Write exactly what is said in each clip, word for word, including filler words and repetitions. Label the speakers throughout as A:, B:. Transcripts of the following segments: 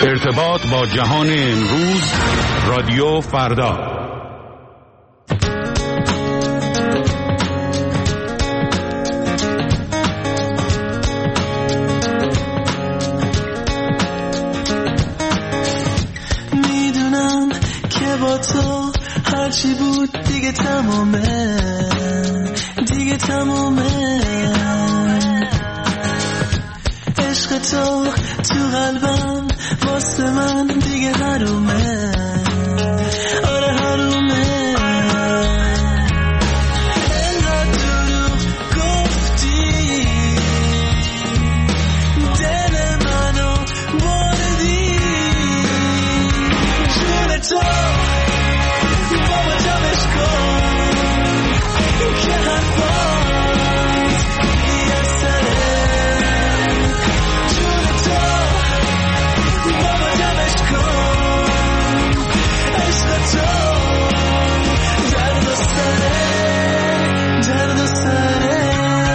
A: ارتباط با جهان امروز، رادیو فردا.
B: میدونم که با تو هرچی بود دیگه تمومه، دیگه تمومه. عشق تو تو قلبم واسه من دیگه حرومه، آره حرومه. انقدر دروغ گفتی دل منو بردی، جون تو بابا جمعش کن که حرفات بی‌اثره. جون تو بابا جمعش کن، عشق تو درد و سره، درد و سره.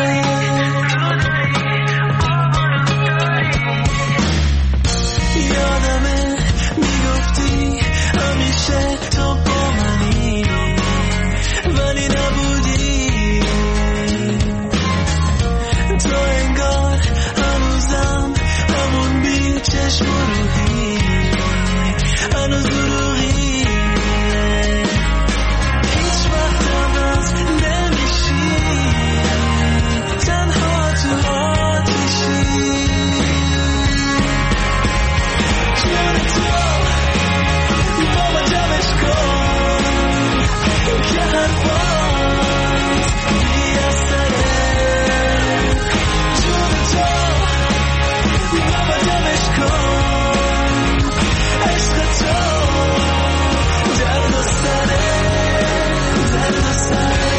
B: یادمه میگفتی همیشه تو با منی، ولی نبودی. تو انگار هنوزم همون بی چشم و روحی، هنوز دروغی. هیچ وقت عوض نمیشی، تنها تو آتیشی. جون تو بابا جمعش کن که حرفات بی‌اثره. جون تو بابا جمعش کن، عشق تو درد و سره، درد و سره.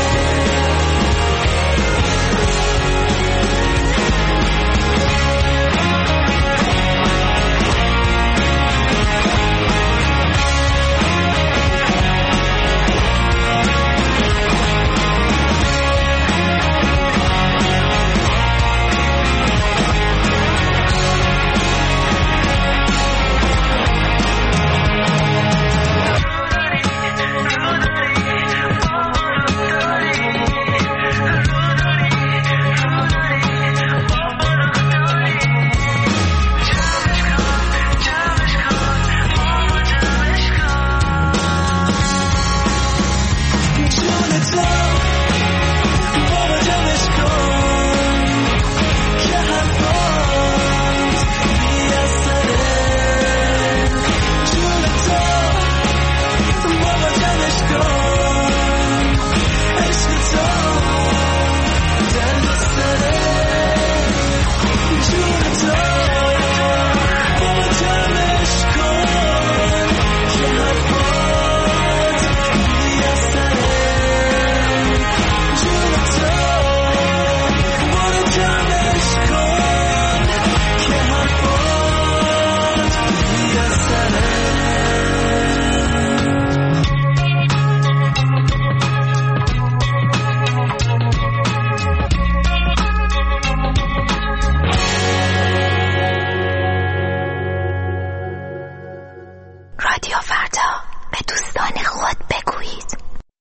C: رادیو فردا، به دوستان خود بگویید.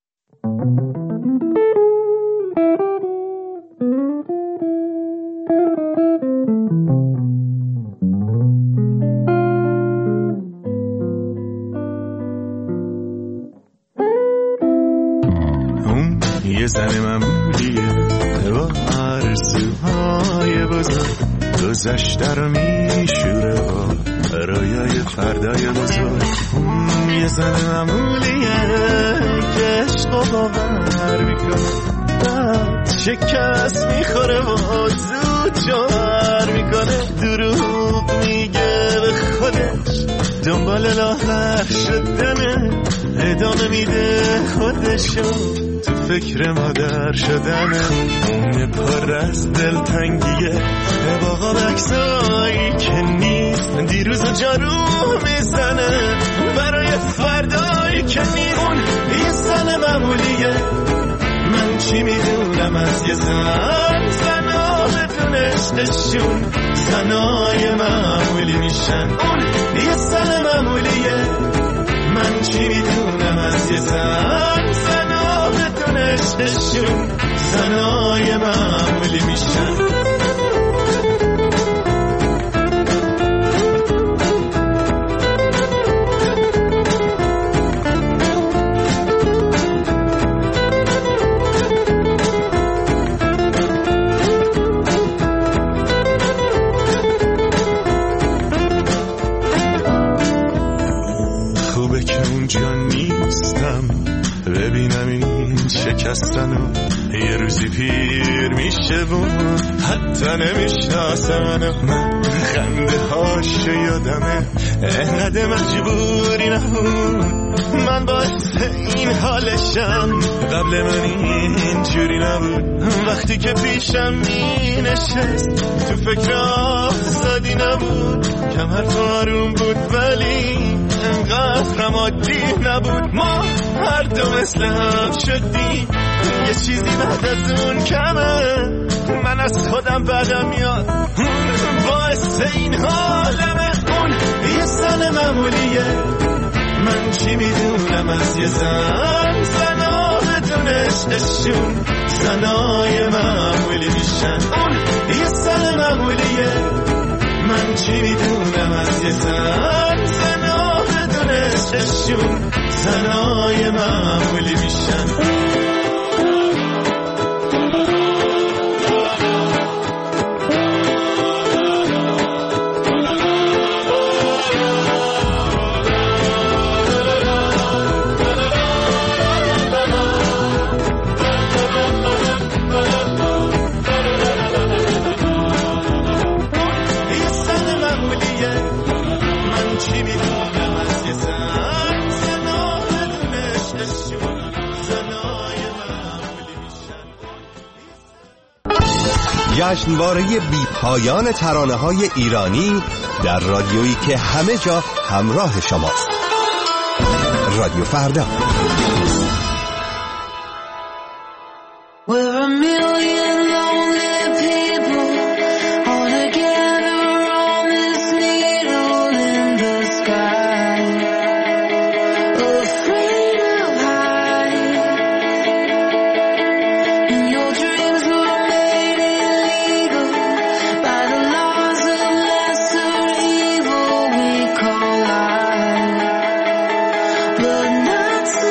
B: اون یه زن معمولیه با آرزوهای بزرگ، گذشته رو میشوره با برایای فردای بزرگ. اون یه زن معمولیه که عشق و باور میکنه، بعد شکست میخوره و زود جوهر میکنه. دروغ میگه به خودش، دنبال لاغر شدنه، ادامه میده خودشو تو فکر مادر شدنه. پر از دلتنگیه باقا بکسایی که نیست، دیروز و جارو میزنه برای فردایی که نیست. اون یه زن معمولیه، من چی میدونم از یه زن. زنها بدون عشقشون زنای معمولی میشن. اون از یه زن زنا بدون عشقشون زنای معمولی میشن. شکستنو یه روزی پیر میشه و حتی نمیشناسه منو. من خنده هاشو یادمه انقدر مجبوری نبود، من باعث این حالشم. قبل من اینجوری نبود، وقتی که پیشم می نشست تو فکر آزادی نبود. کم حرف آروم بود ولی انقدر عادی نبود. ما هر دو مثل هم شدیم، یه چیزی بعد از اون کمه. من از خودم بدم میاد، باعث این حالمه. اون یه زن معمولیه، من چی میدونم از یه زن. زنا بدون عشقشون زنای معمولی میشن. اون یه زن معمولیه، من چی میدونم از یه زن. زنا بدون عشقشون زنای معمولی میشن.
D: جشنواره بی پایان ترانه‌های ایرانی در رادیویی که همه جا همراه شماست. رادیو فردا.
E: But not so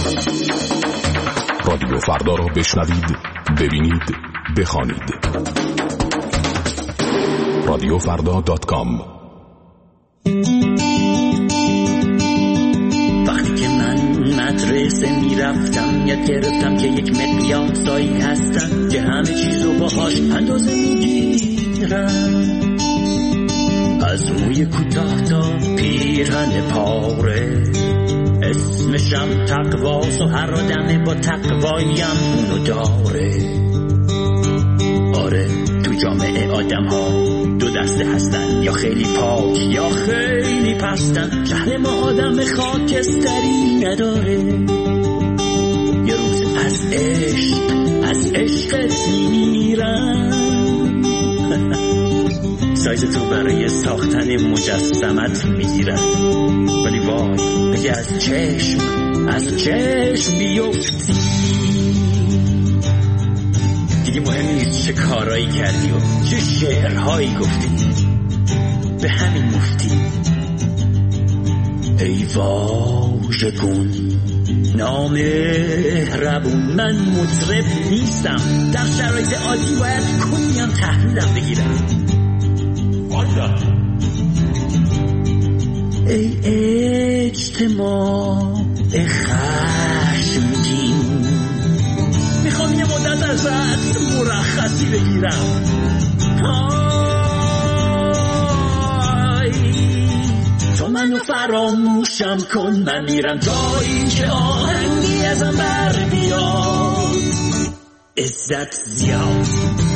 E: رادیو فردا را بشنوید، ببینید، بخوانید. رادیو فردا دات کام.
F: وقتی که من مدرسه میرفتم یاد گرفتم که یک مقیاسایی هستن که همه چیزو باهاش اندازه میگیرن، از موی کوتاه تا پیرهن پاره. اسمشم تقواست و هر آدمه با تقوایم اونو داره. آره تو جامعه آدم ها دو دسته هستن، یا خیلی پاک یا خیلی پستن. شهر ما آدم خاکستری نداره. یه روز از عشق از عشقت میمیرن. سایز تو برای ساختن مجسمت میگیرن، ولی وای اگه از چشم از چشم بیفتی دیگه مهم نیست چه کارایی کردی و چه شعرهایی گفتی، به همین مفتی. ای واژه کن نامهربون، من مطرب نیستم، در شرایط عادی باید کنیم تحلیلم بگیرم. ای اجتماع خشمگین، میخوام یه مدت ازت مرخصی بگیرم. آی تو منو فراموشم کن، من میرم جایی که آهنگی ازم بر بیاد. عزت زیاد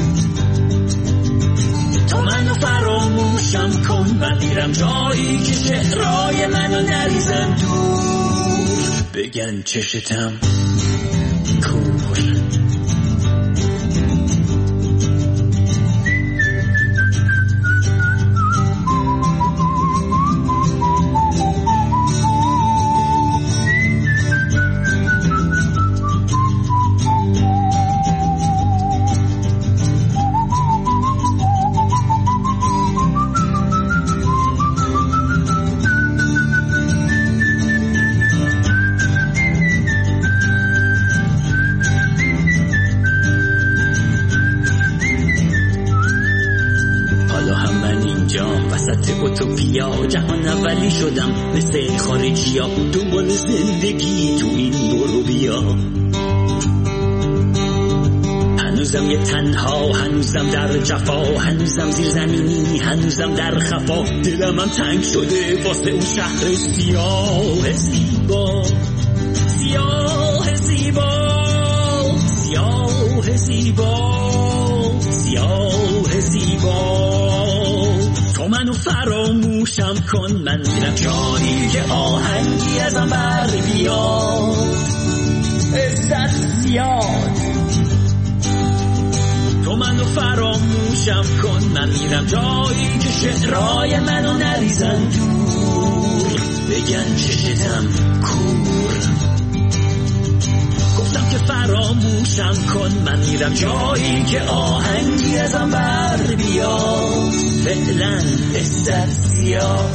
F: تو منو فراموشم کن، من میرم جایی که شعرهای منو نریزن دور. بگن چشتم کور. اوتوپیا جهان اولی شدم مثل خارجی ها، دنبال زندگی تو این برو بیا. هنوزم یه تنها، هنوزم در جفا، هنوزم زیر زمینی، هنوزم در خفا. دلم هم تنگ شده واسه اون شهر سیاه زیبا، سیاه زیبا، سیاه زیبا، سیاه زیبا. تو منو فراموشم کن، من میرم جایی که آهنگی ازم بر بیاد. عزت زیاد تو منو فراموشم کن، من میرم جایی که شعرهای منو نریزن دور. بگن چشتم کور. گفتم که فراموشم کن، من میرم جایی که آهنگی ازم بر بیاد. فعلا عزت زیاد.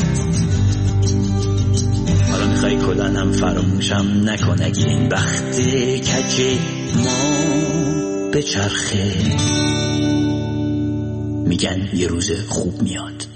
F: حالا میخوای کلانم فراموشم نکن، اگه این بخت کج ما به چرخه. میگن یه روز خوب میاد.